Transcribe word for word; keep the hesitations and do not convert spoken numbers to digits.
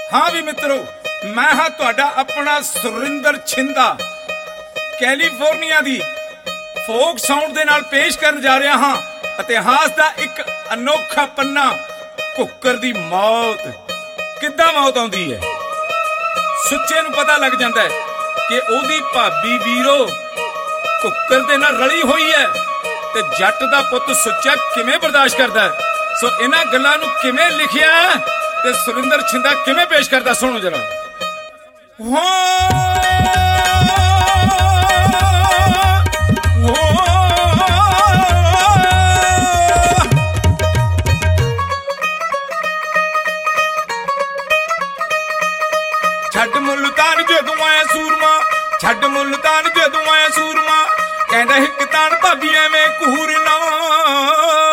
ਹਾਂ ਵੀ ਮਿੱਤਰੋ, ਮੈਂ ਹਾਂ ਤੁਹਾਡਾ ਆਪਣਾ ਸੁਰਿੰਦਰ ਛਿੰਦਾ, ਕੈਲੀਫੋਰਨੀਆ ਦੀ ਫੋਕ ਸਾਊਂਡ ਦੇ ਨਾਲ ਪੇਸ਼ ਕਰਨ ਜਾ ਰਿਹਾ ਹਾਂ ਇਤਿਹਾਸ ਦਾ ਇੱਕ ਅਨੋਖਾ ਪੰਨਾ, ਕੁੱਕਰ ਦੀ ਮੌਤ। ਕਿੱਦਾਂ ਮੌਤ ਆਉਂਦੀ ਹੈ? ਸੁੱਚੇ ਨੂੰ ਪਤਾ ਲੱਗ ਜਾਂਦਾ ਹੈ ਕਿ ਉਹਦੀ ਭਾਬੀ ਵੀਰੋ ਕੁੱਕਰ ਦੇ ਨਾਲ ਰਲੀ ਹੋਈ ਹੈ, ਤੇ ਜੱਟ ਦਾ ਪੁੱਤ ਸੁੱਚਾ ਕਿਵੇਂ ਬਰਦਾਸ਼ਤ ਕਰਦਾ ਹੈ। ਸੋ ਇਹਨਾਂ ਗੱਲਾਂ ਨੂੰ ਕਿਵੇਂ ਲਿਖਿਆ ਤੇ ਸੁਰਿੰਦਰ ਛਿੰਦਾ ਕਿਵੇਂ ਪੇਸ਼ ਕਰਦਾ, ਸੁਣੋ ਜਰਾ। ਛੱਡ ਮੁਲਤਾਨ ਜਦੋਂ ਆਇਆ ਸੂਰਮਾ, ਛੱਡ ਮੁਲਤਾਨ ਜਦੋਂ ਆਇਆ ਸੂਰਮਾ, ਕਹਿੰਦਾ ਹਿੱਕ ਤਾਣ ਭਾਬੀ ਐਵੇਂ ਘੂਰ ਨਾ।